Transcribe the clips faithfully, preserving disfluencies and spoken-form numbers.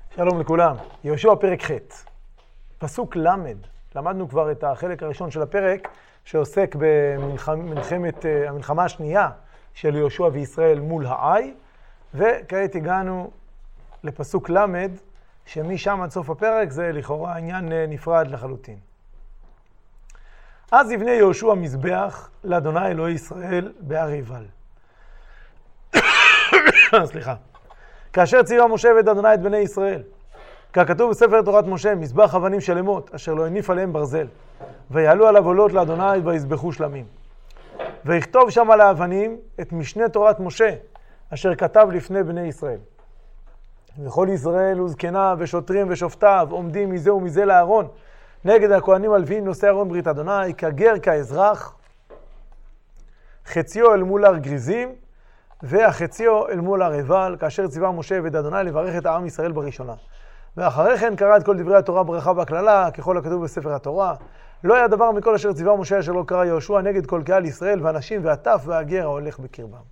שלום לכולם. יהושע פרק ח', פסוק למד. למדנו כבר את החלק הראשון של הפרק שעוסק במלחמת המלחמה השנייה של יהושע וישראל מול העי, וכעת הגענו לפסוק למד, שמשם עד סוף הפרק זה לכאורה עניין נפרד לחלוטין. אז יבנה יהושע מזבח לאדוני אלוהי ישראל בהר עיבל. סליחה. כאשר ציווה משה ואת אדוני את בני ישראל, ככתוב בספר תורת משה, מזבח אבנים שלמות, אשר לא הניף עליהם ברזל, ויעלו עליו עולות לאדוני ויזבחו שלמים. ויכתוב שם על האבנים את משנה תורת משה, אשר כתב לפני בני ישראל. וכל ישראל וזקניו ושוטרים ושופטיו עומדים מזה ומזה לארון, נגד הכהנים הלוויים נושא ארון ברית אדוני, כגר כאזרח, חציו אל מול הר גריזים, והחציו אל מול הר עיבל, כאשר ציווה משה ואת אדוני לברך את העם ישראל בראשונה. ואחרי כן קרא את כל דברי התורה ברכה והכללה, ככל הכתוב בספר התורה. לא היה דבר מכל אשר ציווה משה אשר לא קרא יהושע נגד כל קהל ישראל ואנשים והטף והגר ההולך בקרבם.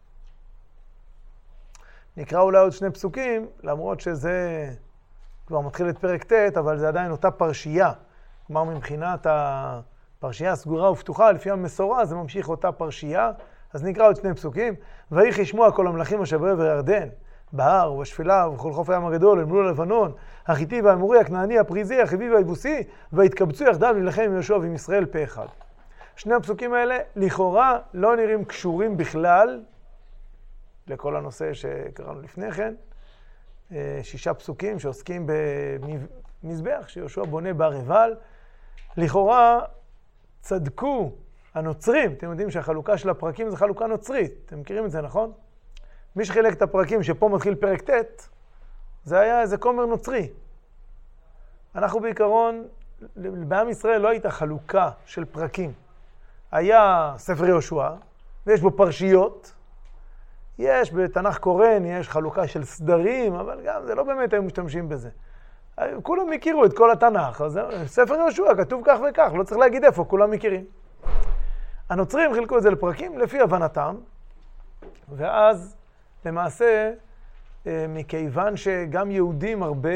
נקרא אולי עוד שני פסוקים, למרות שזה כבר מתחיל את פרק ט', אבל זה עדיין אותה פרשייה. כלומר, מבחינת הפרשייה הסגורה ופתוחה, לפי המסורה, זה ממשיך אותה פרשייה. אז נקרא עוד שני פסוקים. ויהי שמוע כל המלכים אשר בעבר הירדן, בהר ובשפלה ובכל חוף הים הגדול, אל מול הלבנון, החיתי והאמורי, הכנעני, הפריזי, החיבי והיבוסי, והתקבצו יחדיו להילחם עם יהושע ועם ישראל פה אחד. שני הפסוקים האלה לכאורה לא נראים קשורים בכלל לכל הנושא שקראנו לפני כן. שישה פסוקים שעוסקים במזבח שיהושע בונה בהר עיבל. לכאורה צדקו הנוצרים. אתם יודעים שהחלוקה של הפרקים זה חלוקה נוצרית. אתם מכירים את זה, נכון? מי שחילק את הפרקים שפה מתחיל פרק ט', זה היה איזה כומר נוצרי. אנחנו בעיקרון, בעם ישראל לא הייתה חלוקה של פרקים. היה ספר יהושע, ויש בו פרשיות. יש בתנ"ך קורן, יש חלוקה של סדרים, אבל גם זה לא באמת היו משתמשים בזה. כולם הכירו את כל התנ"ך. אז ספר יהושע כתוב כך וכך, לא צריך להגיד איפה, כולם מכירים. הנוצרים חילקו את זה לפרקים לפי הבנתם, ואז למעשה, מכיוון שגם יהודים הרבה,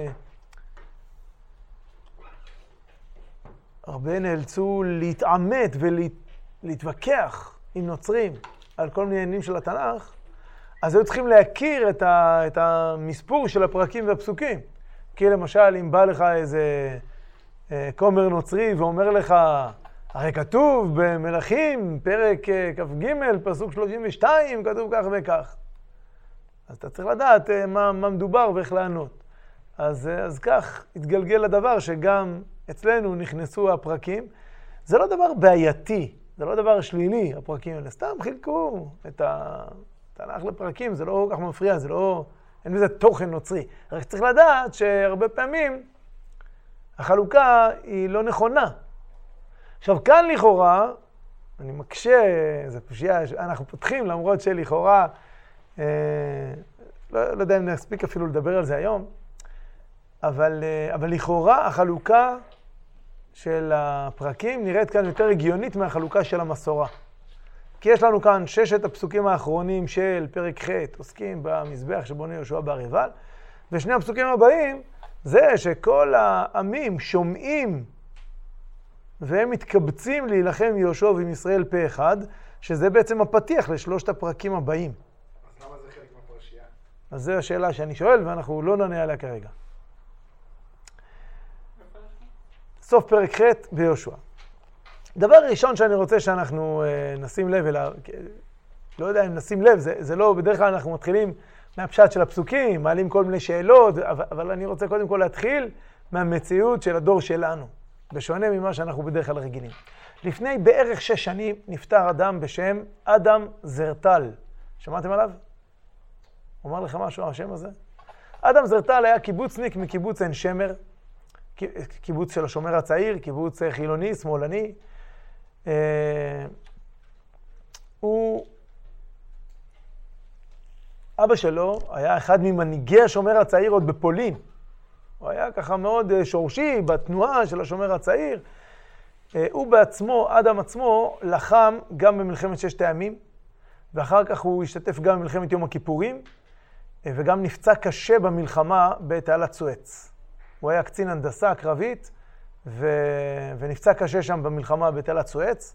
הרבה נאלצו להתעמת ולהתווכח עם נוצרים על כל מיני עניינים של התנ"ך, אז היו צריכים להכיר את, ה, את המספור של הפרקים והפסוקים. כי למשל, אם בא לך איזה כומר נוצרי ואומר לך, הרי כתוב במלכים, פרק כ"ג, פסוק שלושים ושתיים, כתוב כך וכך. אז אתה צריך לדעת מה, מה מדובר ואיך לענות. אז, אז כך התגלגל לדבר שגם אצלנו נכנסו הפרקים. זה לא דבר בעייתי, זה לא דבר שלילי, הפרקים האלה. סתם חילקו את התנ"ך לפרקים, זה לא כל כך מפריע, זה לא, אין בזה תוכן נוצרי. רק צריך לדעת שהרבה פעמים החלוקה היא לא נכונה. עכשיו, כאן לכאורה, אני מקשה, זה פשיעה, אנחנו פותחים, למרות שלכאורה, אה, לא, לא יודע אם נספיק אפילו לדבר על זה היום, אבל, אה, אבל לכאורה החלוקה של הפרקים נראית כאן יותר הגיונית מהחלוקה של המסורה. כי יש לנו כאן ששת הפסוקים האחרונים של פרק ח' עוסקים במזבח שבונה יהושע בהר עיבל, ושני הפסוקים הבאים זה שכל העמים שומעים והם מתקבצים להילחם יהושע ועם ישראל פה אחד, שזה בעצם הפתיח לשלושת הפרקים הבאים. אז למה זה חלק מהפרשייה? אז זו השאלה שאני שואל, ואנחנו לא נענה עליה כרגע. סוף פרק ח' ביהושע. דבר ראשון שאני רוצה שאנחנו uh, נשים לב אליו, לא יודע אם נשים לב, זה, זה לא, בדרך כלל אנחנו מתחילים מהפשט של הפסוקים, מעלים כל מיני שאלות, אבל, אבל אני רוצה קודם כל להתחיל מהמציאות של הדור שלנו. בשונה ממה שאנחנו בדרך כלל רגילים. לפני בערך שש שנים נפטר אדם בשם אדם זרטל. שמעתם עליו? אומר לך משהו על השם הזה? אדם זרטל היה קיבוצניק מקיבוץ עין שמר, קיבוץ של השומר הצעיר, קיבוץ חילוני, שמאלני. הוא, אבא שלו היה אחד ממנהיגי השומר הצעיר עוד בפולין. הוא היה ככה מאוד שורשי בתנועה של השומר הצעיר. הוא בעצמו, אדם עצמו, לחם גם במלחמת ששת הימים, ואחר כך הוא השתתף גם במלחמת יום הכיפורים, וגם נפצע קשה במלחמה בתעלת סואץ. הוא היה קצין הנדסה קרבית, ו... ונפצע קשה שם במלחמה בתעלת סואץ,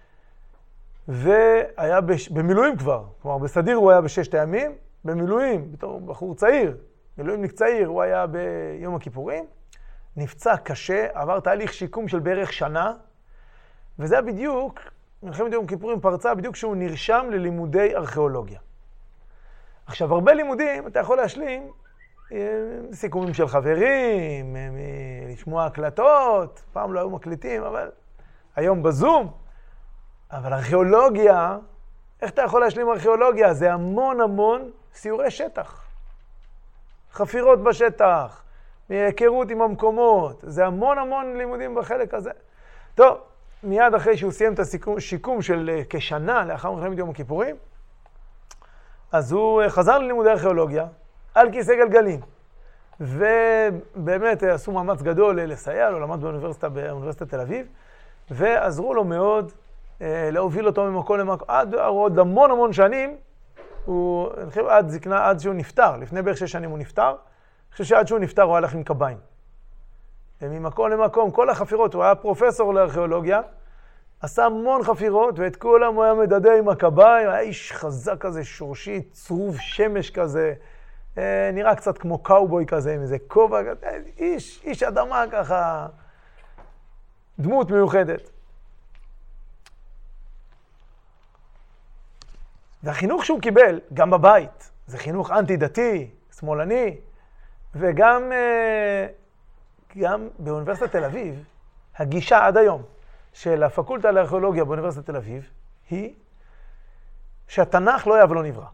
והיה בש... במילואים כבר, כלומר בסדיר הוא היה בששת הימים, במילואים, בתור בחור צעיר, מילואימניק צעיר, הוא היה ביום הכיפורים, נפצע קשה, עבר תהליך שיקום של בערך שנה, וזה היה בדיוק, מלחמת יום הכיפורים פרצה בדיוק כשהוא נרשם ללימודי ארכיאולוגיה. עכשיו, הרבה לימודים אתה יכול להשלים סיכומים של חברים, לשמוע הקלטות, פעם לא היו מקליטים, אבל היום בזום. אבל ארכיאולוגיה, איך אתה יכול להשלים ארכיאולוגיה? זה המון המון סיורי שטח. חפירות בשטח, מהיכרות עם המקומות, זה המון המון לימודים בחלק הזה. טוב, מיד אחרי שהוא סיים את השיקום של כשנה לאחר מלחמת יום הכיפורים, אז הוא חזר ללימודי ארכיאולוגיה על כיסא גלגלים. ובאמת עשו מאמץ גדול לסייע לו, למד באוניברסיטה, באוניברסיטת תל אביב, ועזרו לו מאוד אה, להוביל אותו ממקום למקום. עד עוד המון המון שנים, הוא, אני חושב עד זקנה, עד שהוא נפטר, לפני בערך שש שנים הוא נפטר, אני חושב שעד שהוא נפטר הוא הלך עם קביים. ממקום למקום, כל החפירות, הוא היה פרופסור לארכיאולוגיה, עשה המון חפירות, ואת כולם הוא היה מדדה עם הקביים, היה איש חזק כזה, שורשי, צרוב שמש כזה, אה, נראה קצת כמו קאובוי כזה, עם איזה כובע, איש, איש אדמה ככה, דמות מיוחדת. והחינוך שהוא קיבל, גם בבית, זה חינוך אנטי-דתי, שמאלני, וגם אה, גם באוניברסיטת תל אביב, הגישה עד היום של הפקולטה לארכיאולוגיה באוניברסיטת תל אביב, היא שהתנ"ך לא היה ולא נברא.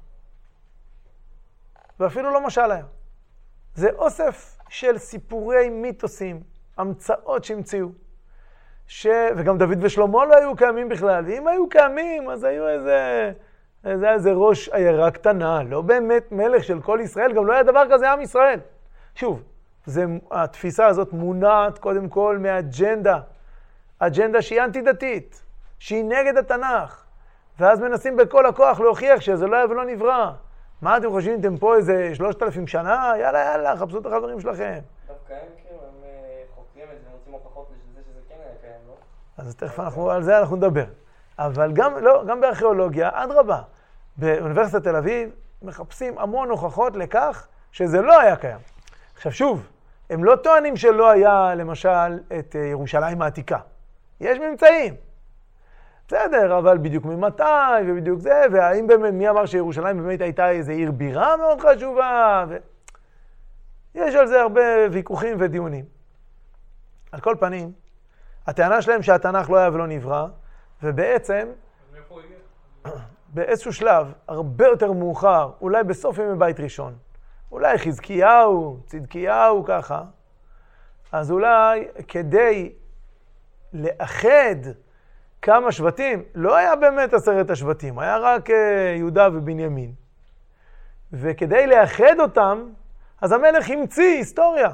ואפילו לא משל היה. זה אוסף של סיפורי מיתוסים, המצאות שהמציאו, ש... וגם דוד ושלמה לא היו קיימים בכלל, ואם היו קיימים, אז היו איזה... זה היה איזה ראש עיירה קטנה, לא באמת מלך של כל ישראל, גם לא היה דבר כזה עם ישראל. שוב, זה, התפיסה הזאת מונעת קודם כל מאג'נדה, אג'נדה שהיא אנטי-דתית, שהיא נגד התנ"ך, ואז מנסים בכל הכוח להוכיח שזה לא היה ולא נברא. מה אתם חושבים, אתם פה איזה שלושת אלפים שנה? יאללה, יאללה, חפשו את החברים שלכם. דווקא הם כאילו, הם חוקרים את זה, הם רוצים הוכחות לזה שזה כן היה קיים, לא? אז תכף אנחנו, על זה אנחנו נדבר. אבל גם, לא, גם בארכיאולוגיה, עד רבה, באוניברסיטת תל אביב מחפשים המון הוכחות לכך שזה לא היה קיים. עכשיו שוב, הם לא טוענים שלא היה למשל את ירושלים העתיקה. יש ממצאים. בסדר, אבל בדיוק ממתי ובדיוק זה, והאם באמת, מי אמר שירושלים באמת הייתה איזו עיר בירה מאוד חשובה, ו... יש על זה הרבה ויכוחים ודיונים. על כל פנים, הטענה שלהם שהתנ"ך לא היה ולא נברא, ובעצם, באיזשהו שלב, הרבה יותר מאוחר, אולי בסוף ימי בית ראשון, אולי חזקיהו, צדקיהו ככה, אז אולי כדי לאחד כמה שבטים, לא היה באמת עשרת השבטים, היה רק יהודה ובנימין. וכדי לאחד אותם, אז המלך המציא היסטוריה.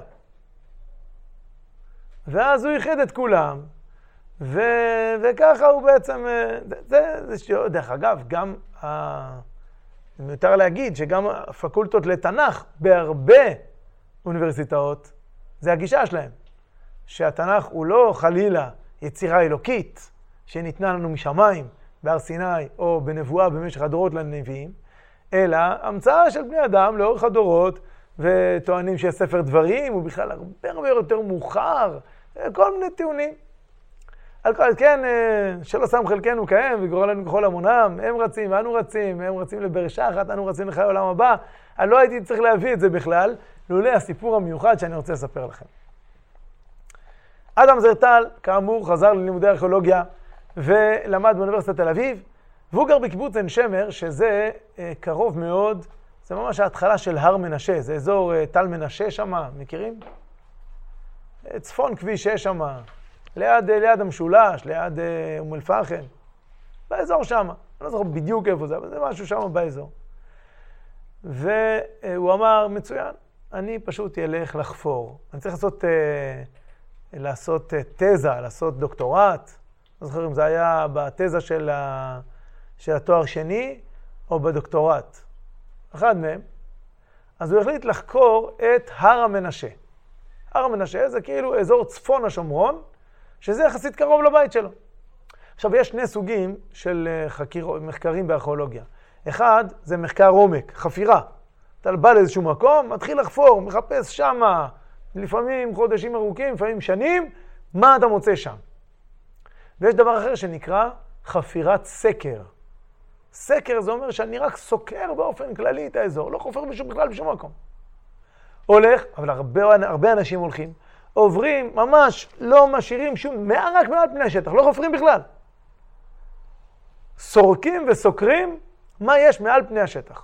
ואז הוא ייחד את כולם, ו... וככה הוא בעצם, זה, זה, זה, דרך אגב, גם, ה... מיותר להגיד שגם הפקולטות לתנ"ך בהרבה אוניברסיטאות, זה הגישה שלהם. שהתנ"ך הוא לא חלילה יצירה אלוקית, שניתנה לנו משמיים, בהר סיני או בנבואה במשך הדורות לנביאים, אלא המצאה של בני אדם לאורך הדורות, וטוענים שהספר דברים הוא בכלל הרבה הרבה יותר מאוחר, כל מיני טיעונים. על כל כן, שלא שם חלקנו כהם וגורל לנו ככל המונם, הם רצים ואנו רצים, הם רצים לברשע אחת, אנו רצים לחיי העולם הבא. אני לא הייתי צריך להביא את זה בכלל, לולא הסיפור המיוחד שאני רוצה לספר לכם. אדם זרטל, כאמור, חזר ללימודי ארכיאולוגיה ולמד באוניברסיטת תל אביב, והוא גר בקיבוץ עין שמר, שזה אה, קרוב מאוד, זה ממש ההתחלה של הר מנשה, זה אזור אה, תל מנשה שם, מכירים? אה, צפון כביש שש שם, ליד, אה, ליד המשולש, ליד אה, אום אל פחם, באזור שם, אני לא זוכר בדיוק איפה זה, אבל זה משהו שם באזור. והוא אמר, מצוין, אני פשוט ילך לחפור, אני צריך לעשות... אה, לעשות תזה, לעשות דוקטורט. לא זוכר אם זה היה בתזה של, ה... של התואר שני או בדוקטורט. אחד מהם. אז הוא החליט לחקור את הר המנשה. הר המנשה זה כאילו אזור צפון השומרון, שזה יחסית קרוב לבית שלו. עכשיו, יש שני סוגים של חקיר, מחקרים בארכיאולוגיה. אחד, זה מחקר עומק, חפירה. אתה בא לאיזשהו מקום, מתחיל לחפור, מחפש שמה, לפעמים חודשים ארוכים, לפעמים שנים, מה אתה מוצא שם. ויש דבר אחר שנקרא חפירת סקר. סקר זה אומר שאני רק סוקר באופן כללי את האזור, לא חופר בשום בכלל בשום מקום. הולך, אבל הרבה, הרבה אנשים הולכים, עוברים, ממש לא משאירים שום, רק מעל פני השטח, לא חופרים בכלל. סורקים וסוקרים מה יש מעל פני השטח.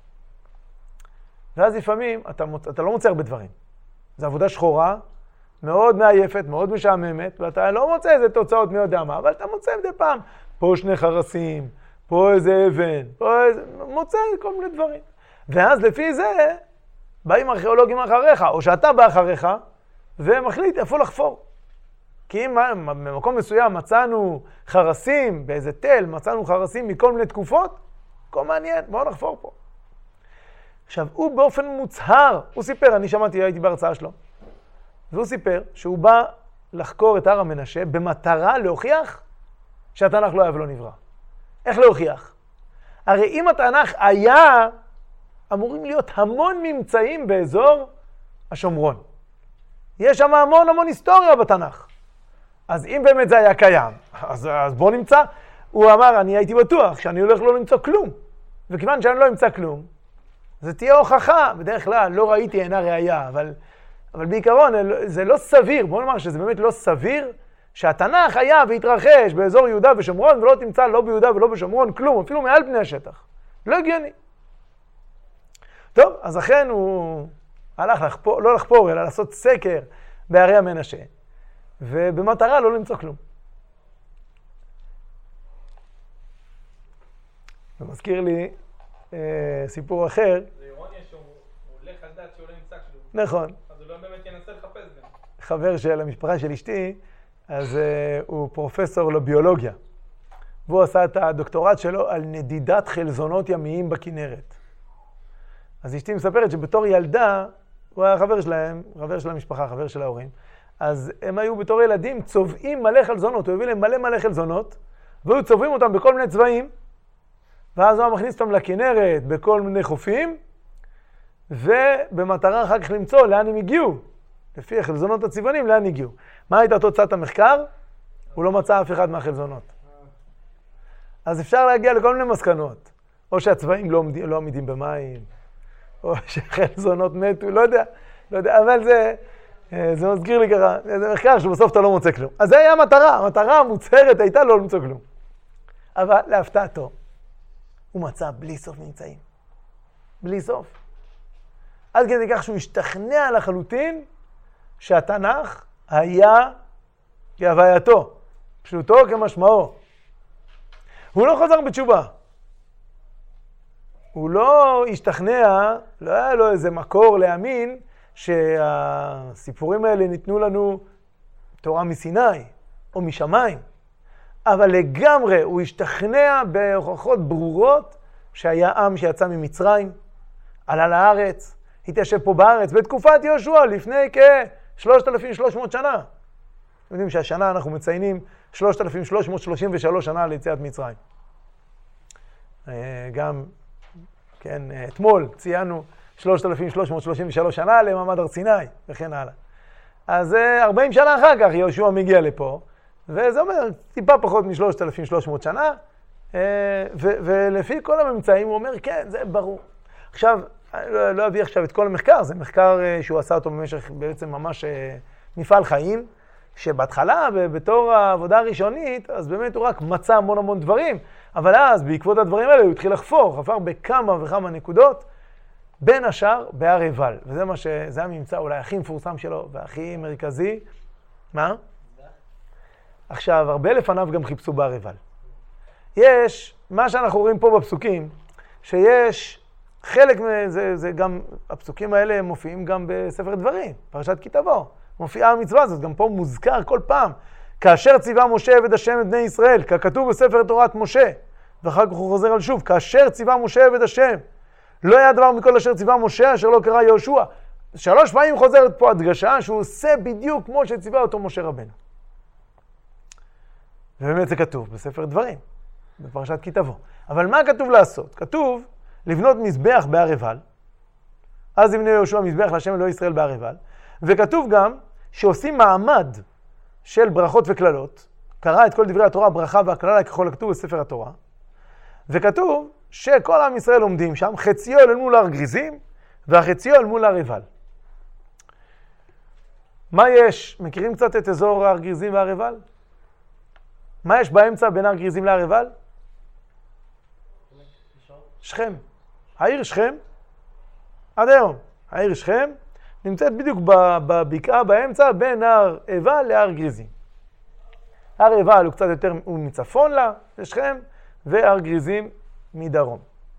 ואז לפעמים אתה, מוצ... אתה לא מוצא הרבה דברים. זו עבודה שחורה, מאוד מעייפת, מאוד משעממת, ואתה לא מוצא איזה תוצאות מי יודע מה, אבל אתה מוצא מדי פעם, פה שני חרסים, פה איזה אבן, פה איזה... מוצא כל מיני דברים. ואז לפי זה, באים ארכיאולוגים אחריך, או שאתה בא אחריך, ומחליט איפה לחפור. כי אם במקום מסוים מצאנו חרסים, באיזה תל מצאנו חרסים מכל מיני תקופות, הכל מעניין, בואו נחפור פה. עכשיו, הוא באופן מוצהר, הוא סיפר, אני שמעתי, הייתי בהרצאה שלו, והוא סיפר שהוא בא לחקור את הר המנשה במטרה להוכיח שהתנ"ך לא היה ולא נברא. איך להוכיח? הרי אם התנ"ך היה, אמורים להיות המון ממצאים באזור השומרון. יש שם המון המון היסטוריה בתנ"ך. אז אם באמת זה היה קיים, אז, אז בוא נמצא. הוא אמר, אני הייתי בטוח שאני הולך לא למצוא כלום. וכיוון שאני לא אמצא כלום, זה תהיה הוכחה. בדרך כלל לא ראיתי אינה ראייה, אבל, אבל בעיקרון זה לא סביר. בוא נאמר שזה באמת לא סביר שהתנ"ך היה והתרחש באזור יהודה ושומרון, ולא תמצא לא ביהודה ולא בשומרון כלום, אפילו מעל פני השטח. לא הגיוני. טוב, אז אכן הוא הלך לחפור, לא לחפור, אלא לעשות סקר בערי המנשה, ובמטרה לא למצוא כלום. זה מזכיר לי אה, סיפור אחר. זה אירוניה שהוא הולך על דעת שהוא לא נמצא כלום. נכון. אז הוא לא באמת ינסה לחפש גם. חבר של המשפחה של אשתי, אז אה, הוא פרופסור לביולוגיה. והוא עשה את הדוקטורט שלו על נדידת חלזונות ימיים בכנרת. אז אשתי מספרת שבתור ילדה, הוא היה חבר שלהם, חבר של המשפחה, חבר של ההורים, אז הם היו בתור ילדים צובעים מלא חלזונות, הוא הביא להם מלא מלא חלזונות, והיו צובעים אותם בכל מיני צבעים, ואז הוא מכניס אותם לכנרת בכל מיני חופים, ובמטרה אחר כך למצוא לאן הם הגיעו, לפי החלזונות הצבעונים, לאן הגיעו. מה הייתה תוצאת המחקר? הוא לא מצא אף אחד מהחלזונות. אז אפשר להגיע לכל מיני מסקנות, או שהצבעים לא עמידים, לא עמידים במים, או שחלזונות מתו, לא יודע, לא יודע, אבל זה, זה מזכיר לי ככה, זה מחקר שבסוף אתה לא מוצא כלום. אז זה היה המטרה, המטרה המוצהרת הייתה לא למצוא כלום. אבל להפתעתו, הוא מצא בלי סוף נמצאים. בלי סוף. עד כדי כך שהוא השתכנע לחלוטין שהתנ"ך היה כהווייתו, פשוטו כמשמעו. הוא לא חזר בתשובה. הוא לא השתכנע, לא היה לו איזה מקור להאמין שהסיפורים האלה ניתנו לנו תורה מסיני או משמיים. אבל לגמרי הוא השתכנע בהוכחות ברורות שהיה עם שיצא ממצרים, עלה לארץ, התיישב פה בארץ בתקופת יהושע לפני כ-שלושת אלפים ושלוש מאות שנה. אתם יודעים שהשנה אנחנו מציינים שלושת אלפים שלוש מאות שלושים ושלוש שנה ליציאת מצרים. גם, כן, אתמול ציינו שלושת אלפים שלוש מאות שלושים ושלוש שנה למעמד הר סיני וכן הלאה. אז ארבעים שנה אחר כך יהושע מגיע לפה, וזה אומר טיפה פחות מ-שלושת אלפים ושלוש מאות שנה, ו- ולפי כל הממצאים הוא אומר, כן, זה ברור. עכשיו, אני לא, לא אביא עכשיו את כל המחקר, זה מחקר שהוא עשה אותו במשך בעצם ממש מפעל חיים, שבהתחלה, בתור העבודה הראשונית, אז באמת הוא רק מצא המון המון דברים, אבל אז, בעקבות הדברים האלה, הוא התחיל לחפור, חפר בכמה וכמה נקודות, בין השאר בהר עיבל. וזה מה ש... זה הממצא אולי הכי מפורסם שלו, והכי מרכזי. מה? עכשיו, הרבה לפניו גם חיפשו בהר עיבל. יש, מה שאנחנו רואים פה בפסוקים, שיש חלק מזה, זה גם, הפסוקים האלה מופיעים גם בספר דברים, פרשת כי תבוא. מופיעה המצווה הזאת, גם פה מוזכר כל פעם. כאשר ציווה משה עבד השם את בני ישראל, ככתוב בספר תורת משה, ואחר כך הוא חוזר על שוב, כאשר ציווה משה עבד השם, לא היה דבר מכל אשר ציווה משה, אשר לא קרא יהושע. שלוש פעמים חוזרת פה הדגשה שהוא עושה בדיוק כמו שציווה אותו משה רבנו. ובאמת זה כתוב בספר דברים, בפרשת כי תבוא. אבל מה כתוב לעשות? כתוב לבנות מזבח בהר עיבל, אז יבנה יהושע מזבח להשם אלוהי ישראל בהר עיבל, וכתוב גם שעושים מעמד של ברכות וכללות, קרא את כל דברי התורה, ברכה והכללה ככל הכתוב בספר התורה, וכתוב שכל עם ישראל עומדים שם, חציו אל מול הר גריזים, והחציו אל מול הר עיבל. מה יש? מכירים קצת את אזור הר גריזים והר עיבל? מה יש באמצע בין הר גריזים להר עיבל? שכם. העיר שכם, עד היום, העיר שכם נמצאת בדיוק בבקעה באמצע בין הר עיבל להר גריזים. הר עיבל הוא קצת יותר, הוא מצפון לה, לשכם, והר גריזים מדרום.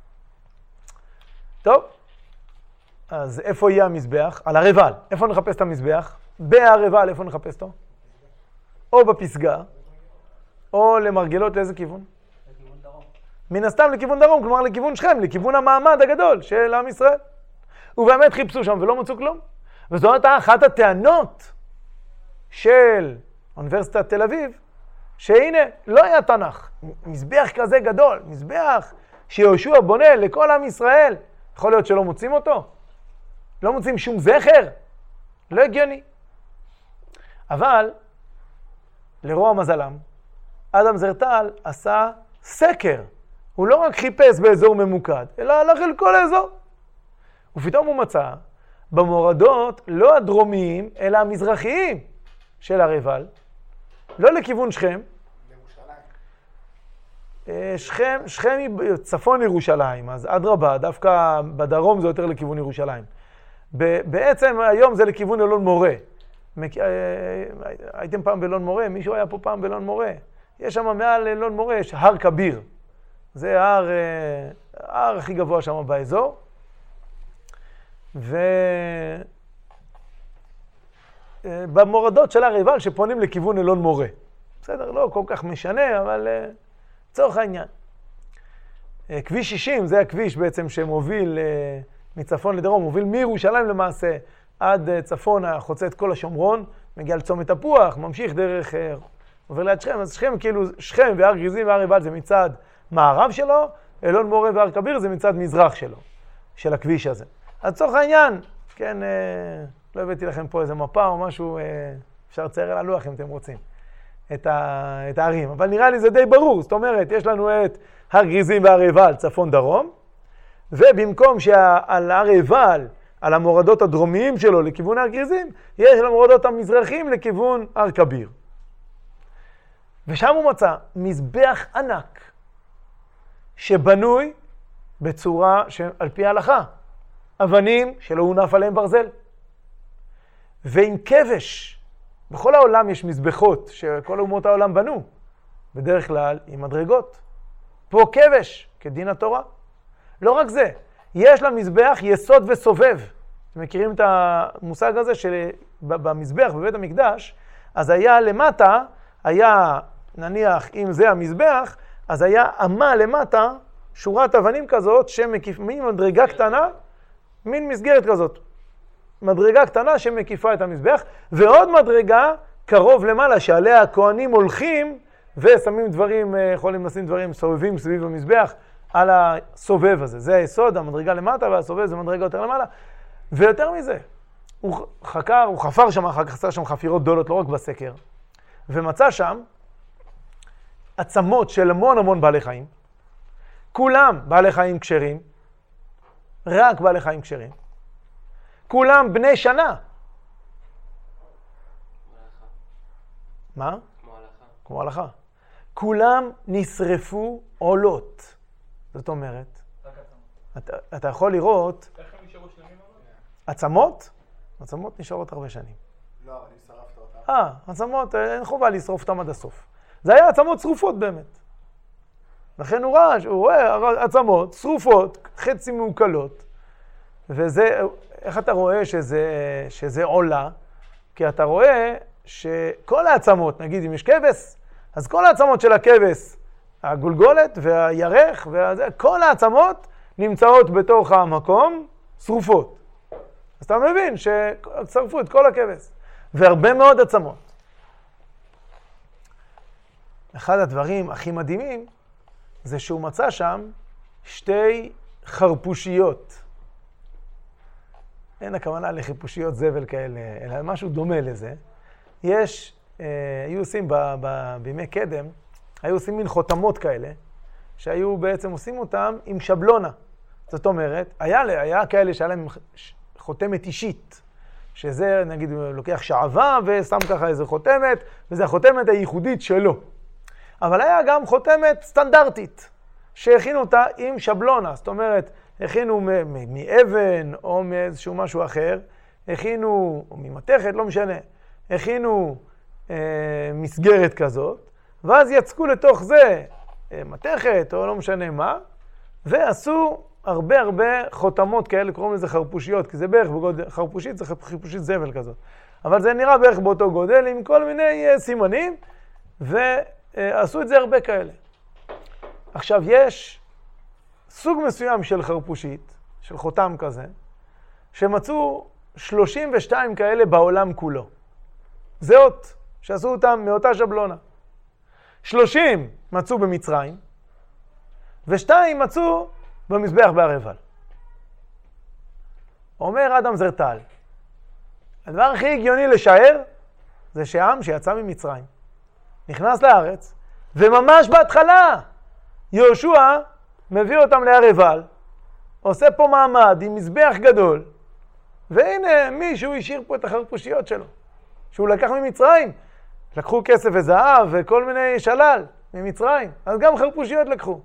טוב, אז איפה יהיה המזבח? על הר עיבל. איפה נחפש את המזבח? בהר עיבל, איפה נחפש אותו? או בפסגה, או למרגלות, לאיזה כיוון? לכיוון דרום. מן הסתם לכיוון דרום, כלומר לכיוון שכם, לכיוון המעמד הגדול של עם ישראל. ובאמת חיפשו שם ולא מצאו כלום. וזו הייתה אחת הטענות של אוניברסיטת תל אביב, שהנה, לא היה תנ"ך. מזבח כזה גדול, מזבח שיהושע בונה לכל עם ישראל. יכול להיות שלא מוצאים אותו? לא מוצאים שום זכר? לא הגיוני. אבל, לרוע מזלם, אדם זרטל עשה סקר. הוא לא רק חיפש באזור ממוקד, אלא הלך אל כל האזור. ופתאום הוא מצא במורדות לא הדרומיים, אלא המזרחיים של הר עיבל, לא לכיוון שכם. לירושלים. שכם, שכם היא צפון ירושלים, אז אדרבה, דווקא בדרום זה יותר לכיוון ירושלים. בעצם היום זה לכיוון אלון מורה. הייתם פעם באלון מורה? מישהו היה פה פעם באלון מורה? יש שם מעל אלון מורה, יש הר כביר. זה ההר, ההר הכי גבוה שם באזור. ובמורדות של הר עיבל שפונים לכיוון אלון מורה. בסדר, לא כל כך משנה, אבל צורך העניין. כביש שישים זה הכביש בעצם שמוביל מצפון לדרום, מוביל מירושלים למעשה עד צפון, חוצה את כל השומרון, מגיע לצומת תפוח, ממשיך דרך, עובר ליד שכם. אז שכם, כאילו, שכם והר גריזים והר עיבל זה מצד מערב שלו, אלון מורה והר כביר זה מצד מזרח שלו, של הכביש הזה. אז צורך העניין, כן, אה, לא הבאתי לכם פה איזה מפה או משהו, אה, אפשר לצייר על הלוח אם אתם רוצים, את, ה, את הערים. אבל נראה לי זה די ברור, זאת אומרת, יש לנו את הר גריזים והר עיבל, צפון דרום, ובמקום שעל הר עיבל, על המורדות הדרומיים שלו לכיוון הר גריזים, יש על המורדות המזרחיים לכיוון הר כביר. ושם הוא מצא מזבח ענק, שבנוי בצורה שעל פי ההלכה. אבנים שלא הונף עליהם ברזל. ועם כבש. בכל העולם יש מזבחות שכל אומות העולם בנו. בדרך כלל עם מדרגות. פה כבש, כדין התורה. לא רק זה, יש למזבח יסוד וסובב. אתם מכירים את המושג הזה שבמזבח בבית המקדש, אז היה למטה, היה נניח אם זה המזבח, אז היה אמה למטה, שורת אבנים כזאת שמקיפים מדרגה קטנה, מין מסגרת כזאת. מדרגה קטנה שמקיפה את המזבח, ועוד מדרגה קרוב למעלה, שעליה הכהנים הולכים ושמים דברים, יכולים לשים דברים סובבים סביב המזבח על הסובב הזה. זה היסוד, המדרגה למטה, והסובב זה מדרגה יותר למעלה. ויותר מזה, הוא חקר, הוא חפר שם, אחר כך עשה שם חפירות גדולות, לא רק בסקר, ומצא שם עצמות של המון המון בעלי חיים, כולם בעלי חיים כשרים, רק בעלי חיים כשרים, כולם בני שנה. מה? כמו הלכה. כמו הלכה. כולם נשרפו עולות. זאת אומרת, אתה, אתה יכול לראות... איך הם נשארו שלמים? עצמות? עצמות נשארות הרבה שנים. לא, אבל אם שרפת אותם. אה, עצמות, אין חובה לשרוף אותם עד הסוף. זה היה עצמות שרופות באמת. לכן הוא ראה, הוא רואה עצמות שרופות, חצי מעוקלות. וזה, איך אתה רואה שזה, שזה עולה? כי אתה רואה שכל העצמות, נגיד אם יש כבש, אז כל העצמות של הכבש, הגולגולת והירך, וזה, כל העצמות נמצאות בתוך המקום שרופות. אז אתה מבין ששרפו את כל הכבש. והרבה מאוד עצמות. אחד הדברים הכי מדהימים זה שהוא מצא שם שתי חרפושיות. אין הכוונה לחיפושיות זבל כאלה, אלא משהו דומה לזה. יש, אה, היו עושים ב, ב, בימי קדם, היו עושים מין חותמות כאלה, שהיו בעצם עושים אותם עם שבלונה. זאת אומרת, היה, היה כאלה שהיה להם חותמת אישית, שזה נגיד לוקח שעבה ושם ככה איזה חותמת, וזו החותמת הייחודית שלו. אבל היה גם חותמת סטנדרטית, שהכינו אותה עם שבלונה. זאת אומרת, הכינו מאבן או מאיזשהו משהו אחר, הכינו, או ממתכת, לא משנה, הכינו אה, מסגרת כזאת, ואז יצקו לתוך זה אה, מתכת או לא משנה מה, ועשו הרבה הרבה חותמות כאלה, קוראים לזה חרפושיות, כי זה בערך בגודל, חרפושית זה חרפושית זבל כזאת. אבל זה נראה בערך באותו גודל עם כל מיני אה, סימנים, ועשו את זה הרבה כאלה. עכשיו יש סוג מסוים של חרפושית, של חותם כזה, שמצאו שלושים ושתיים כאלה בעולם כולו. זהות, שעשו אותם מאותה שבלונה. שלושים מצאו במצרים, ושתיים מצאו במזבח בהר עיבל. אומר אדם זרטל, הדבר הכי הגיוני לשער, זה שעם שיצא ממצרים, נכנס לארץ, וממש בהתחלה, יהושע מביא אותם להר עיבל, עושה פה מעמד עם מזבח גדול, והנה מישהו השאיר פה את החרפושיות שלו, שהוא לקח ממצרים. לקחו כסף וזהב וכל מיני שלל ממצרים, אז גם חרפושיות לקחו.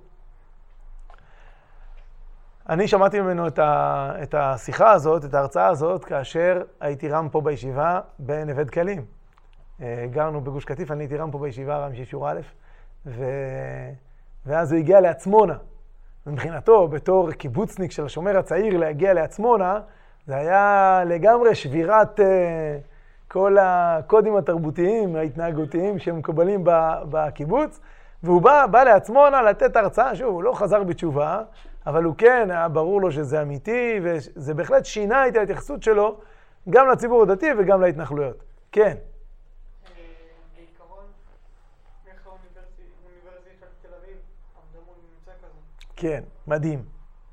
אני שמעתי ממנו את, ה, את השיחה הזאת, את ההרצאה הזאת, כאשר הייתי רם פה בישיבה בנווה דקלים. גרנו בגוש קטיף, אני הייתי רם פה בישיבה, רם שישור א', ו... ואז הוא הגיע לעצמונה. מבחינתו, בתור קיבוצניק של השומר הצעיר, להגיע לעצמונה, זה היה לגמרי שבירת uh, כל הקודים התרבותיים, ההתנהגותיים שמקובלים בקיבוץ, והוא בא, בא לעצמונה לתת הרצאה, שוב, הוא לא חזר בתשובה, אבל הוא כן, היה ברור לו שזה אמיתי, וזה בהחלט שינה את ההתייחסות שלו, גם לציבור הדתי וגם להתנחלויות. כן. בעיקרון, איך האוניברסיטת תל אביב עמדה מול ממצא כזה? כן, מדהים.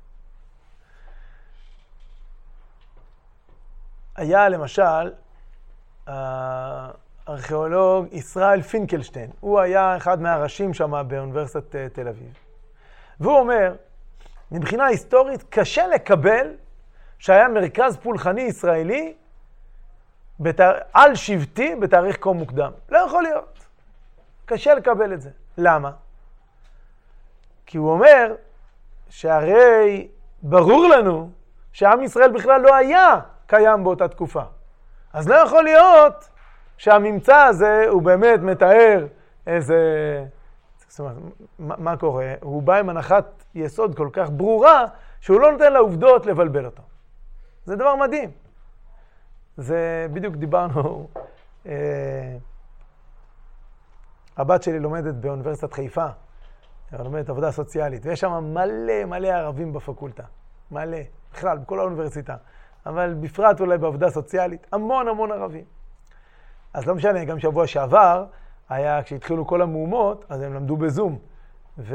היה למשל הארכיאולוג ישראל פינקלשטיין, הוא היה אחד מהראשים שם באוניברסיטת תל אביב. והוא אומר, מבחינה היסטורית קשה לקבל שהיה מרכז פולחני ישראלי בתאר... על שבטי בתאריך כה מוקדם. לא יכול להיות. קשה לקבל את זה. למה? כי הוא אומר שהרי ברור לנו שעם ישראל בכלל לא היה קיים באותה תקופה. אז לא יכול להיות שהממצא הזה הוא באמת מתאר איזה... זאת אומרת, מה, מה קורה? הוא בא עם הנחת יסוד כל כך ברורה, שהוא לא נותן לעובדות לבלבל אותו. זה דבר מדהים. זה בדיוק דיברנו, אה, הבת שלי לומדת באוניברסיטת חיפה, היא לומדת עבודה סוציאלית, ויש שם מלא מלא ערבים בפקולטה. מלא, בכלל, בכל האוניברסיטה. אבל בפרט אולי בעבודה סוציאלית, המון המון ערבים. אז לא משנה, גם שבוע שעבר, היה, כשהתחילו כל המהומות, אז הם למדו בזום. ו...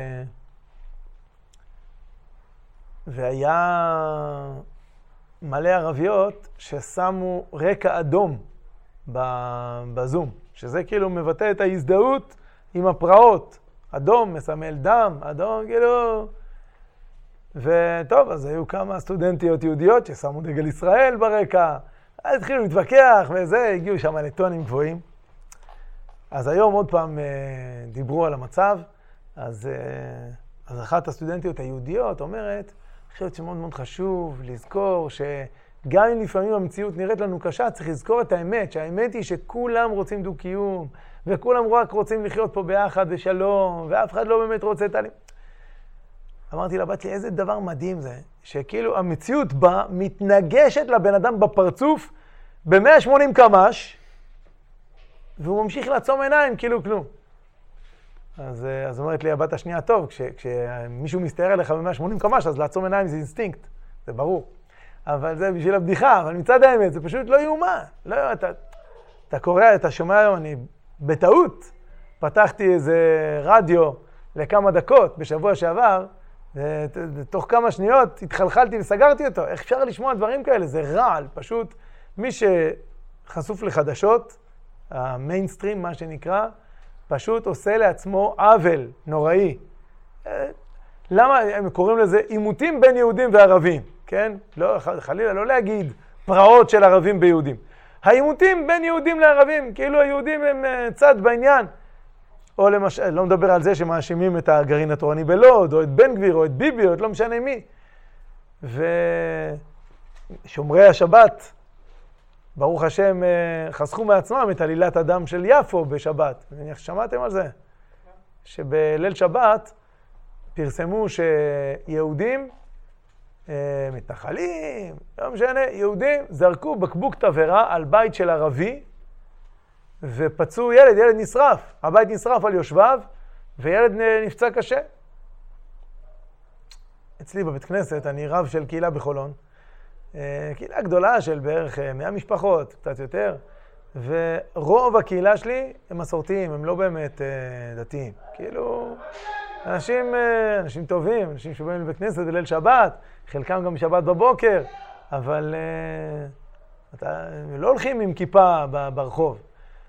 והיה מלא ערביות ששמו רקע אדום בזום, שזה כאילו מבטא את ההזדהות עם הפרעות. אדום מסמל דם, אדום כאילו... וטוב, אז היו כמה סטודנטיות יהודיות ששמו דגל ישראל ברקע, אז התחילו להתווכח וזה, הגיעו שם לטונים גבוהים. אז היום עוד פעם דיברו על המצב, אז, אז אחת הסטודנטיות היהודיות אומרת, אני חושבת שמאוד מאוד חשוב לזכור שגם אם לפעמים המציאות נראית לנו קשה, צריך לזכור את האמת, שהאמת היא שכולם רוצים דו-קיום, וכולם רק רוצים לחיות פה ביחד בשלום, ואף אחד לא באמת רוצה את הלים. אמרתי לבת לי, איזה דבר מדהים זה, שכאילו המציאות בה מתנגשת לבן אדם בפרצוף ב-מאה ושמונים קמ"ש, והוא ממשיך לעצום עיניים כאילו כלום. אז, אז אומרת לי הבת השנייה, טוב, כש, כשמישהו מסתער עליך ב-מאה ושמונים קמ"ש, אז לעצום עיניים זה אינסטינקט, זה ברור. אבל זה בשביל הבדיחה, אבל מצד האמת, זה פשוט לא יאומן. לא, אתה, אתה קורא, אתה שומע היום, אני בטעות פתחתי איזה רדיו לכמה דקות בשבוע שעבר, ותוך כמה שניות התחלחלתי וסגרתי אותו. איך אפשר לשמוע דברים כאלה? זה רעל, פשוט. מי שחשוף לחדשות, המיינסטרים, מה שנקרא, פשוט עושה לעצמו עוול נוראי. למה הם קוראים לזה עימותים בין יהודים וערבים? כן? לא, חלילה, לא להגיד פרעות של ערבים ביהודים. העימותים בין יהודים לערבים, כאילו היהודים הם צד בעניין. או למשל, לא מדבר על זה שמאשימים את הגרעין התורני בלוד, או את בן גביר, או את ביבי, או את לא משנה מי. ושומרי השבת, ברוך השם, חסכו מעצמם את עלילת הדם של יפו בשבת. שמעתם על זה? שבליל שבת פרסמו שיהודים, מתנחלים, לא משנה, יהודים זרקו בקבוק תבערה על בית של ערבי, ופצעו ילד, ילד נשרף. הבית נשרף על יושביו, וילד נפצע קשה. אצלי בבית כנסת, אני רב של קהילה בחולון. קהילה גדולה של בערך מאה משפחות, קצת יותר. ורוב הקהילה שלי הם מסורתיים, הם לא באמת דתיים. כאילו, אנשים, אנשים טובים, אנשים שבאים לבית כנסת בליל שבת, חלקם גם שבת בבוקר, אבל אתה, לא הולכים עם כיפה ברחוב.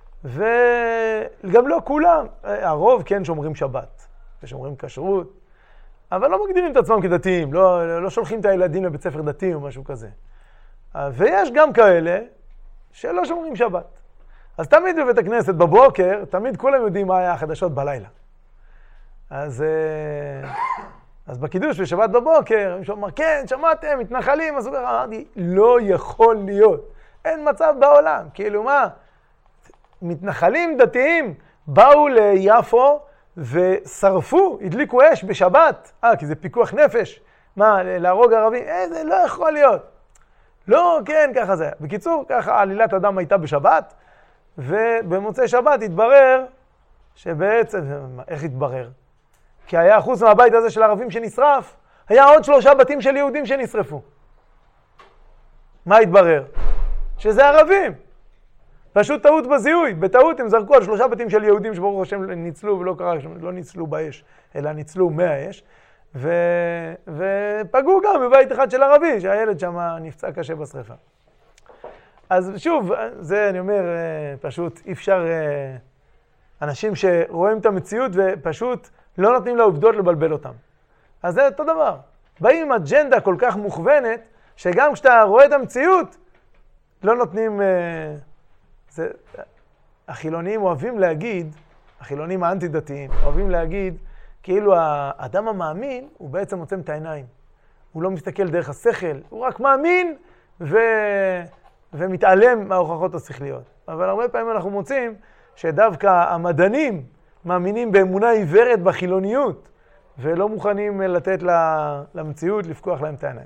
וגם לא כולם, הרוב כן שומרים שבת, ושומרים כשרות, אבל לא מגדירים את עצמם כדתיים, לא, לא שולחים את הילדים לבית ספר דתי או משהו כזה. ויש גם כאלה שלא שומרים שבת. אז תמיד בבית הכנסת בבוקר, תמיד כולם יודעים מה היה החדשות בלילה. אז, אז בקידוש בשבת בבוקר, מישהו אמר, כן, שמעתם, מתנחלים, אז הוא אמרתי, לא יכול להיות, אין מצב בעולם, כאילו מה? מתנחלים דתיים באו ליפו ושרפו, הדליקו אש בשבת. אה, כי זה פיקוח נפש. מה, להרוג ערבים? אה, זה לא יכול להיות. לא, כן, ככה זה. בקיצור, ככה עלילת הדם הייתה בשבת, ובמוצאי שבת התברר שבעצם, איך התברר? כי היה חוץ מהבית הזה של ערבים שנשרף, היה עוד שלושה בתים של יהודים שנשרפו. מה התברר? שזה ערבים. פשוט טעות בזיהוי. בטעות הם זרקו על שלושה בתים של יהודים שברוך השם ניצלו ולא קרה, לא ניצלו באש, אלא ניצלו מהאש. ו... ופגעו גם בבית אחד של ערבי, שהילד שם נפצע קשה בשריפה. אז שוב, זה אני אומר, פשוט אי אפשר, אנשים שרואים את המציאות ופשוט לא נותנים לעובדות לבלבל אותם. אז זה אותו דבר. באים עם אג'נדה כל כך מוכוונת, שגם כשאתה רואה את המציאות, לא נותנים... זה, החילונים אוהבים להגיד, החילונים האנטי-דתיים, אוהבים להגיד, כאילו האדם המאמין הוא בעצם עוצם את העיניים. הוא לא מסתכל דרך השכל, הוא רק מאמין ו... ומתעלם מההוכחות השכליות. אבל הרבה פעמים אנחנו מוצאים שדווקא המדענים מאמינים באמונה עיוורת בחילוניות, ולא מוכנים לתת למציאות לפקוח להם את העיניים.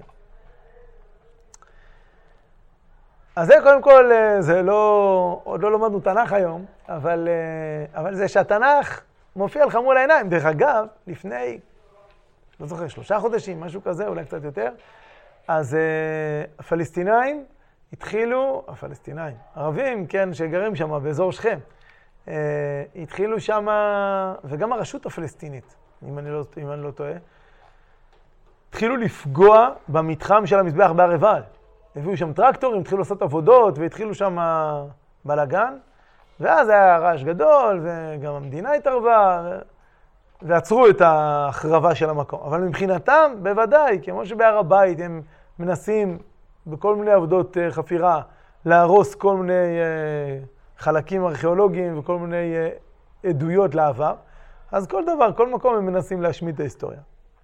אז זה קודם כל, זה לא, עוד לא לומדנו תנ"ך היום, אבל, אבל זה שהתנ"ך מופיע לך מול העיניים. דרך אגב, לפני, לא זוכר, שלושה חודשים, משהו כזה, אולי קצת יותר, אז הפלסטינאים התחילו, הפלסטינאים, ערבים, כן, שגרים שם באזור שכם, התחילו שם, וגם הרשות הפלסטינית, אם אני לא, אם אני לא טועה, התחילו לפגוע במתחם של המזבח בהר עיבל. הביאו שם טרקטורים, התחילו לעשות עבודות, והתחילו שם בלגן, ואז היה רעש גדול, וגם המדינה התערבה, ועצרו את ההחרבה של המקום. אבל מבחינתם, בוודאי, כמו שבהר הבית הם מנסים בכל מיני עבודות חפירה, להרוס כל מיני חלקים ארכיאולוגיים וכל מיני עדויות לעבר, אז כל דבר, כל מקום הם מנסים להשמיד את ההיסטוריה.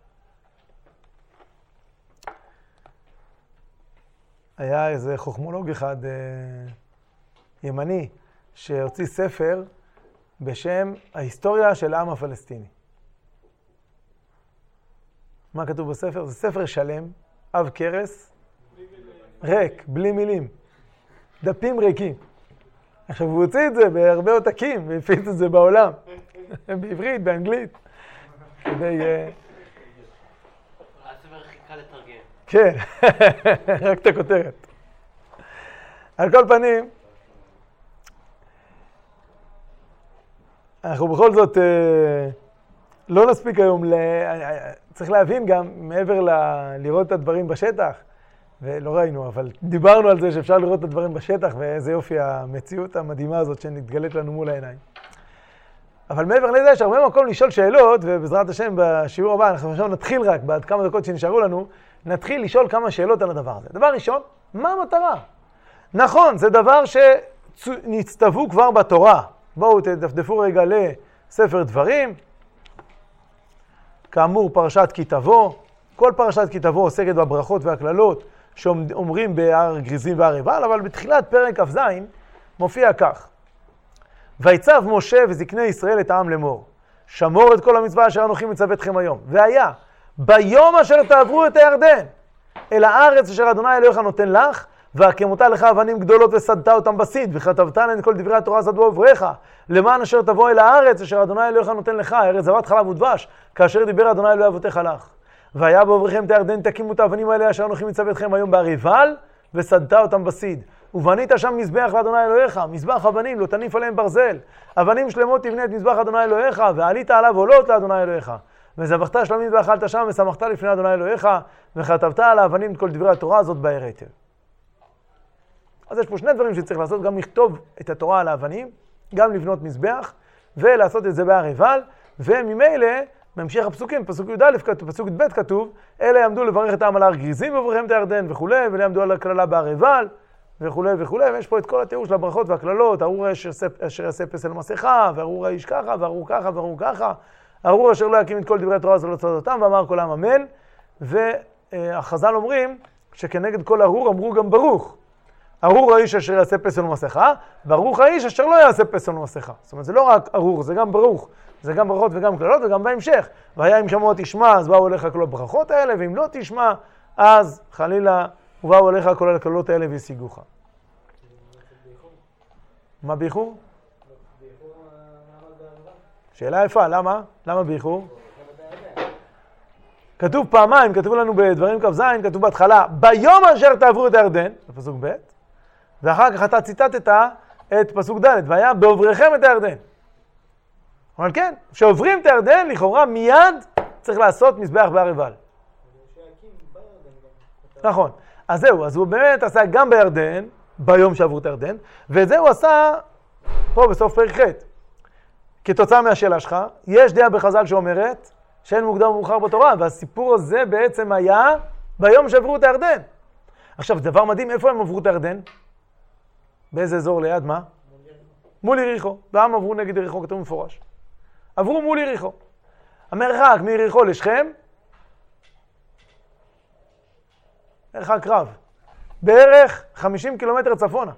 היה איזה חוכמולוג אחד, אה, ימני, שהוציא ספר בשם ההיסטוריה של העם הפלסטיני. מה כתוב בספר? זה ספר שלם, עב כרס, ריק, בלי מילים. דפים ריקים. עכשיו הוא הוציא את זה בהרבה עותקים והפיץ את זה בעולם. בעברית, באנגלית, כדי... הספר הכי קל לתרגם. כן, רק את הכותרת. על כל פנים, אנחנו בכל זאת לא נספיק היום, צריך להבין גם מעבר לראות את הדברים בשטח, ולא ראינו, אבל דיברנו על זה שאפשר לראות את הדברים בשטח, ואיזה יופי המציאות המדהימה הזאת שנתגלית לנו מול העיניים. אבל מעבר לזה, יש הרבה מקום לשאול שאלות, ובעזרת השם בשיעור הבא, אנחנו עכשיו נתחיל רק, בעד כמה דקות שנשארו לנו, נתחיל לשאול כמה שאלות על הדבר הזה. דבר ראשון, מה המטרה? נכון, זה דבר שנצטוו כבר בתורה. בואו תדפדפו רגע לספר דברים. כאמור, פרשת כי תבוא. כל פרשת כי תבוא עוסקת בברכות והכללות שאומרים בהר גריזים והר עיבל, אבל בתחילת פרק כ"ז מופיע כך: ויצב משה וזקני ישראל את העם לאמור, שמור את כל המצווה אשר אנוכי מצווה אתכם היום. והיה ביום אשר תעברו את הירדן אל הארץ אשר אדוני אלוהיך נותן לך, והקמותה לך אבנים גדולות וסדת אותם בסיד, וכתבת להן את כל דברי התורה הזאת בעובריך, למען אשר תבוא אל הארץ אשר אדוני אלוהיך נותן לך, ארץ זבת חלב ודבש, כאשר דיבר אדוני אלוהי אבותיך לך. והיה בעובריכם את הירדן, תקימו את האבנים האלה אשר אנוכי מצווה אתכם היום בהר עיבל, וסדת אותם בסיד. ובנית שם מזבח לאדוני אלוהיך, מזבח אבנים, לא תניף עליהם ברזל. אבנים שלמות תבנה את מזבח אדוני אלוהיך, ועלית עליו עולות לאדוני אלוהיך. וזבחת שלמים ואכלת שם, ושמחת לפני אדוני אלוהיך, וכתבת על האבנים את כל דברי התורה הזאת בהר היתר. אז יש פה שני דברים שצריך לעשות, גם לכתוב את התורה על האבנים, גם לבנות מזבח, ולעשות את זה בהר עיבל, וממילא, ממשיך הפסוקים, פסוק י"א, פסוק י"ב כתוב, אלה יעמדו לברך את העם על הר גריזים ועובריכם את הירדן וכו', ואלה יעמדו על הכללה בהר עיבל, וכו' וכו', ויש פה את כל התיאור של הברכות והכללות, ארור אשר יעשה פסל מסכה, וארור האיש ככה, וארור ככה, וארור ככה, ארור אשר לא יקים את כל דברי התורה הזאת לצדותם, ואמר כל העם אמן. והחז"ל אומרים שכנגד כל ארור אמרו גם ברוך. ארור האיש אשר יעשה פסל ומסכה, ברוך האיש אשר לא יעשה פסל ומסכה. זאת אומרת, זה לא רק ארור, זה גם ברוך. זה גם ברכות וגם כללות וגם בהמשך. והיה אם שמוע תשמע, אז באו אליך כל הברכות האלה, ואם לא תשמע, אז חלילה, ובאו אליך כל הכללות האלה והשיגוך. מה באיחור? שאלה יפה, למה? למה באיחור? כתוב פעמיים, כתוב לנו בדברים כ"ז, כתוב בהתחלה, ביום אשר תעברו את הירדן, בפסוק ב', ואחר כך אתה ציטטת את פסוק ד', והיה בעובריכם את הירדן. אבל כן, כשעוברים את הירדן, לכאורה מיד צריך לעשות מזבח בהר עיבל. נכון. אז זהו, אז הוא באמת עשה גם בירדן, ביום שעברו את הירדן, ואת זה הוא עשה פה בסוף פרק ח'. כתוצאה מהשאלה שלך, יש דעה בחז"ל שאומרת שאין מוקדם ומאוחר בתורה, והסיפור הזה בעצם היה ביום שעברו את הירדן. עכשיו, דבר מדהים, איפה הם עברו את הירדן? באיזה אזור ליד מה? מול יריחו. והעם עברו נגד יריחו, כתוב מפורש. עברו מול יריחו. המרחק מיריחו לשכם, מרחק רב. בערך חמישים קילומטר צפונה.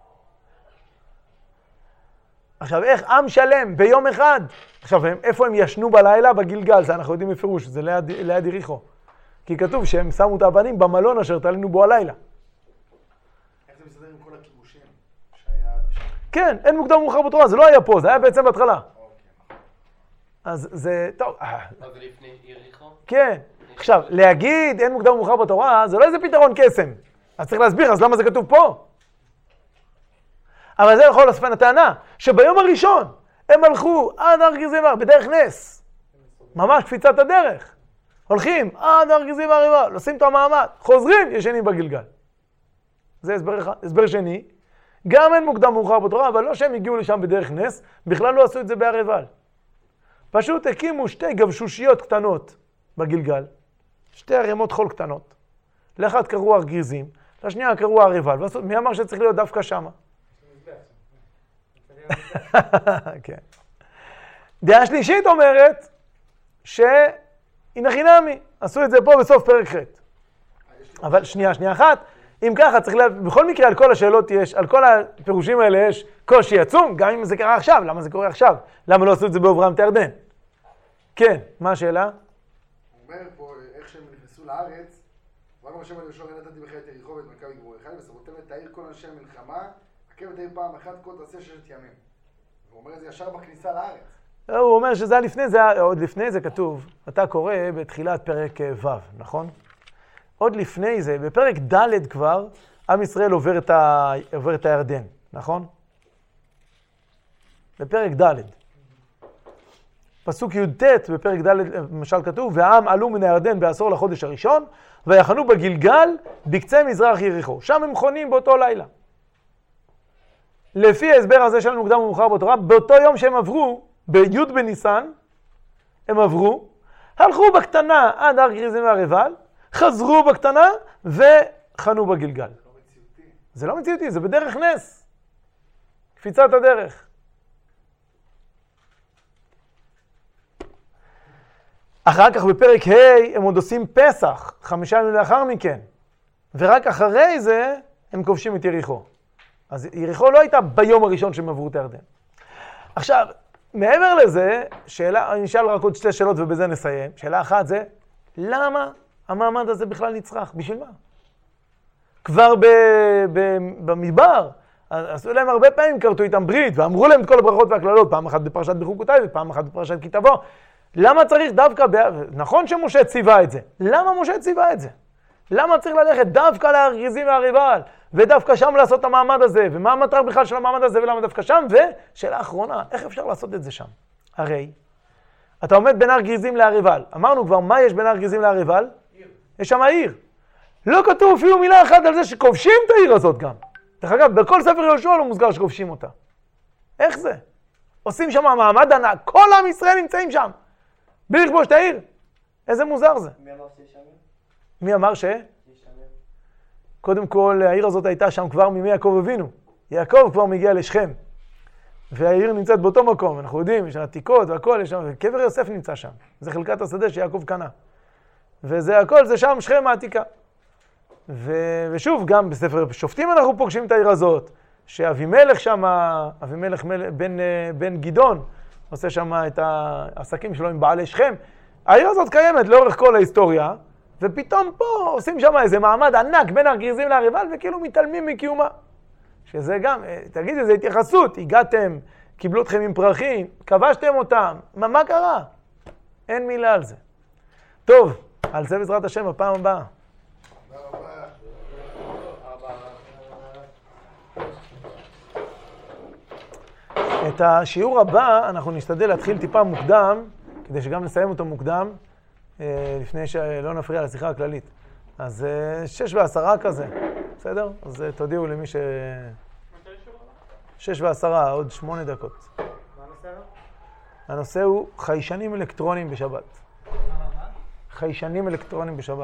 עכשיו, איך עם שלם ביום אחד? עכשיו, הם, איפה הם ישנו בלילה? בגלגל, זה אנחנו יודעים בפירוש, זה ליד, ליד יריחו. כי כתוב שהם שמו את האבנים במלון אשר תלינו בו הלילה. איך זה מסתדר עם כל הכיבושים שהיה עד עכשיו? כן, אין מוקדם ומאוחר בתורה, זה לא היה פה, זה היה בעצם בהתחלה. אז זה, טוב. אז זה לפני יריחו? כן. עכשיו, להגיד אין מוקדם ומאוחר בתורה, זה לא איזה פתרון קסם. אז צריך להסביר, אז למה זה כתוב פה? אבל זה יכול לספן הטענה, שביום הראשון הם הלכו עד הר גריזים והר, בדרך נס. ממש קפיצת הדרך. הולכים עד הר גריזים והר, עושים את המעמד, חוזרים, ישנים בגלגל. זה הסבר אחד. הסבר שני, גם אין מוקדם ומאוחר בתורה, אבל לא שהם הגיעו לשם בדרך נס, בכלל לא עשו את זה בהר עיבל. פשוט הקימו שתי גבשושיות קטנות בגלגל, שתי ערימות חול קטנות. לאחת קראו הר גריזים, לשנייה קראו הר עיבל, מי אמר שצריך להיות דווקא שמה? כן. דעה שלישית אומרת שהנה חינמי, עשו את זה פה בסוף פרק ח'. אבל שנייה, שנייה אחת, אם ככה צריך לה... בכל מקרה על כל השאלות יש, על כל הפירושים האלה יש קושי עצום, גם אם זה קרה עכשיו, למה זה קורה עכשיו? למה לא עשו את זה בעוברם את הירדן? כן, מה השאלה? הוא אומר פה, איך שהם נכנסו לארץ, ואמר השם על יהושע נתתי בך את יריחו ואת מכה בגבורך, ושמתם את העיר כל אנשי המלחמה, עקב את העיר פעם אחת, כה תעשה ששת ימים. הוא אומר את זה ישר בכניסה לארץ. הוא אומר שזה היה לפני, זה היה, עוד לפני זה כתוב, אתה קורא בתחילת פרק ו', נכון? עוד לפני זה, בפרק ד' כבר, עם ישראל עובר את, ה, עובר את הירדן, נכון? בפרק ד'. פסוק י"ט בפרק ד' למשל כתוב, והעם עלו מן הירדן בעשור לחודש הראשון, ויחנו בגלגל בקצה מזרח יריחו. שם הם חונים באותו לילה. לפי ההסבר הזה שלנו מוקדם ומאוחר בתורה, באותו יום שהם עברו, בי' בניסן, הם עברו, הלכו בקטנה עד הר גריזים והרבל, חזרו בקטנה וחנו בגלגל. לא מציאותי. זה לא מציאותי, זה בדרך נס. קפיצת הדרך. אחר כך בפרק ה' הם עוד עושים פסח, חמישה ימים לאחר מכן. ורק אחרי זה הם כובשים את יריחו. אז יריחו לא הייתה ביום הראשון שהם עברו את הירדן. עכשיו, מעבר לזה, שאלה, אני אשאל רק עוד שתי שאלות ובזה נסיים. שאלה אחת זה, למה המעמד הזה בכלל נצרך? בשביל מה? כבר ב, ב, במדבר, עשו להם הרבה פעמים, קרתו איתם ברית, ואמרו להם את כל הברכות והכללות, פעם אחת בפרשת בחוקותיי ופעם אחת בפרשת כי תבוא. למה צריך דווקא, ב... נכון שמשה ציווה את זה, למה משה ציווה את זה? למה צריך ללכת דווקא להר גריזים והרבל, ודווקא שם לעשות את המעמד הזה, ומה המטרה בכלל של המעמד הזה ולמה דווקא שם? ושאלה אחרונה, איך אפשר לעשות את זה שם? הרי, אתה עומד בין הר גריזים להרבל, אמרנו כבר מה יש בין הר גריזים להרבל? עיר. יש שם העיר. לא כתוב אפילו מילה אחת על זה שכובשים את העיר הזאת גם. דרך אגב, בכל ספר יהושע לא מוסגר שכובשים אותה. איך זה? עושים שם מעמד ענק, כל עם ישראל נמצאים שם. בלי לכבוש את העיר. איזה מוזר זה. מי אמר שיש שם? מי אמר ש? יש שם. קודם כל, העיר הזאת הייתה שם כבר מימי יעקב אבינו. יעקב כבר מגיע לשכם. והעיר נמצאת באותו מקום. אנחנו יודעים, יש עתיקות והכל, יש שם, וקבר יוסף נמצא שם. זה חלקת השדה שיעקב קנה. וזה הכל, זה שם שכם העתיקה. ו... ושוב, גם בספר שופטים אנחנו פוגשים את העיר הזאת, שאבימלך שם, אבימלך מל... בן, בן גדעון, עושה שם את העסקים שלו עם בעלי שכם. העיר הזאת קיימת לאורך כל ההיסטוריה, ופתאום פה עושים שם איזה מעמד ענק בין הר גריזים להרבל, וכאילו מתעלמים מקיומה. שזה גם, תגיד איזו התייחסות, הגעתם, קיבלו אתכם עם פרחים, כבשתם אותם, מה, מה קרה? אין מילה על זה. טוב, על זה בעזרת השם בפעם הבאה. את השיעור הבא אנחנו נשתדל להתחיל טיפה מוקדם, כדי שגם נסיים אותו מוקדם, לפני שלא נפריע לשיחה הכללית. אז שש ועשרה כזה, בסדר? אז תודיעו למי ש... שש ועשרה, עוד שמונה דקות. מה הנושא? הנושא הוא חיישנים אלקטרונים בשבת. חיישנים אלקטרונים בשבת.